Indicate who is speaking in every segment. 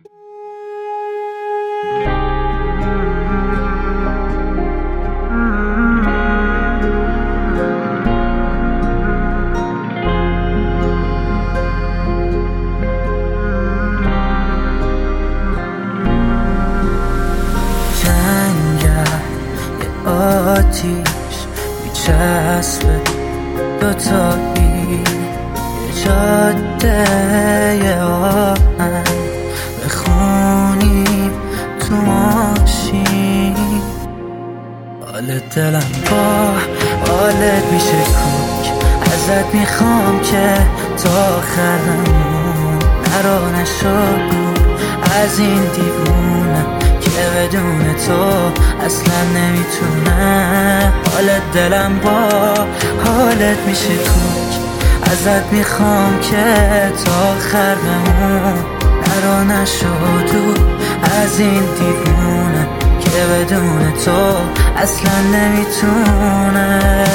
Speaker 1: آتیش میچسبه دوتایی یه جاده آهن بخونیم تو ماشین. حال دلم با حالت میشه کوک، ازت میخوام که تا آخرمون نرو نشو دور از این دیوونه که بدون تو اصلا نمیتونه. حالت دلم با حالت میشه کوک، ازت میخوام که تا آخر بمون نرو نشو دور از این دیوونه که بدون تو اصلا نمیتونه.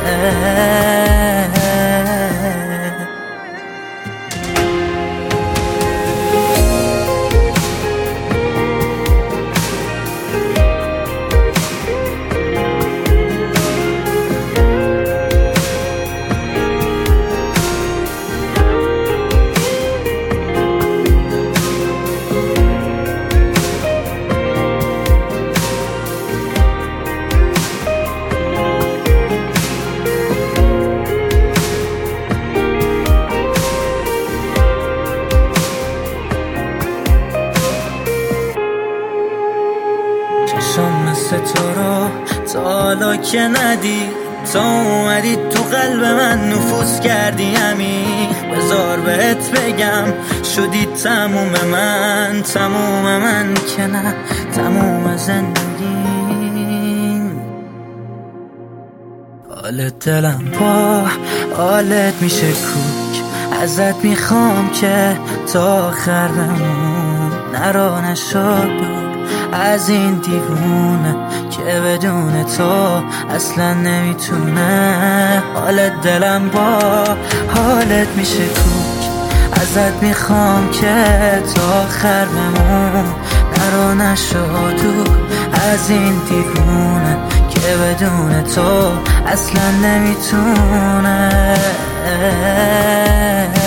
Speaker 1: چشم مثل تو رو تا حالا که ندید، تا اومدی تو قلب من نفوذ کردی. همین بذار بهت بگم شدی تموم من که نه تموم زندگیم. حالت دلم با حالت میشه کوک، ازت میخوام که تا آخر بمون نرو نشو دور از این دیوونه که بدون تو اصلا نمیتونه. حالت دلم با حالت میشه کوک، ازت میخوام که تا آخر بمون نرو نشو دور از این دیوونه که بدون تو اصلا نمیتونه.